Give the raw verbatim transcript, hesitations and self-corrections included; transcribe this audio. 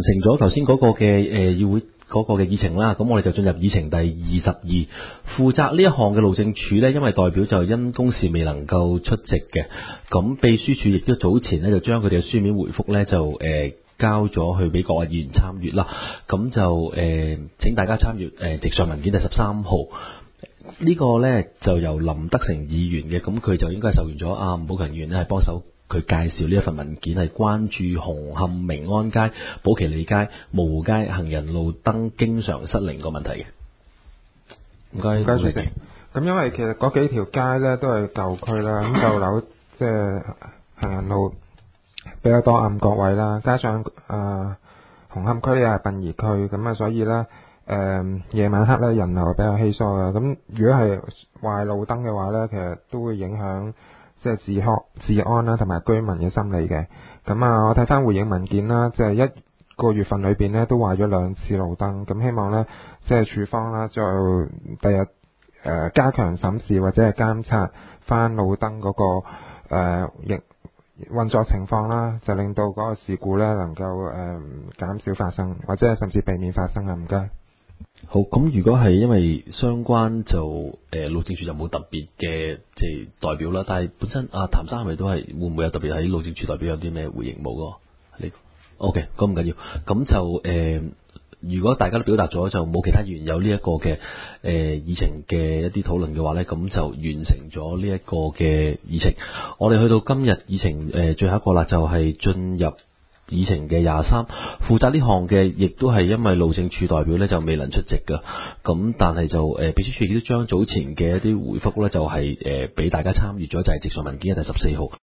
成咗頭先嗰個嘅誒、呃、議會嗰個嘅議程啦，咁我哋就進入議程第二十二，負責呢一項嘅路政署呢，因為代表就因公事未能夠出席嘅，咁秘書處亦都早前呢，就將佢哋嘅書面回覆呢，就誒、呃、交咗去俾各位議員參閱啦，咁就誒、呃、請大家參閱誒直上文件第十三號。呢個呢，就由林德成議員嘅，咁佢就應該係授權咗阿吳寶強議員呢，係幫手佢介紹呢一份文件，係關注紅磡明安街、寶其利街、蕪湖街行人路燈經常失靈個問題嘅。唔該， 唔該主席。咁因為其實嗰幾條街呢都係舊區啦，咁舊樓即係行人路比較多暗角位啦，加上誒、呃、紅磡區又係殯儀區，咁啊所以呢。誒夜、呃、晚黑咧人流比較稀疏嘅，咁如果係壞路燈嘅話咧，其實都會影響即係治康治安啦，同埋居民嘅心理嘅。咁啊，我睇翻回應文件啦，即係一個月份裏邊咧都壞咗兩次路燈，咁希望咧即係署方啦，就第日誒加強審視或者係監察翻路燈嗰、那個誒營運作情況啦，就令到嗰個事故咧能夠誒、呃、減少發生，或者係甚至避免發生啊！唔該。 好，咁如果係因為相關就誒、呃、路政署就冇特別嘅即係代表啦，但係本身阿譚生係咪都係會唔會有特別喺路政署代表有啲咩回應冇噶？呢 OK，咁唔緊要，咁就誒、呃、如果大家都表達咗，就冇其他議員有呢一個嘅誒、呃、議程嘅一啲討論嘅話呢，咁就完成咗呢一個嘅議程。我哋去到今日議程誒、呃、最後一個啦，就係、是、進入議程嘅廿三，負責呢項嘅亦都係因為路政署代表呢就未能出席噶，咁但係就誒、呃、秘書處亦都將早前嘅一啲回覆呢就係誒俾大家參與咗，就係、是、直上文件嘅第十四號。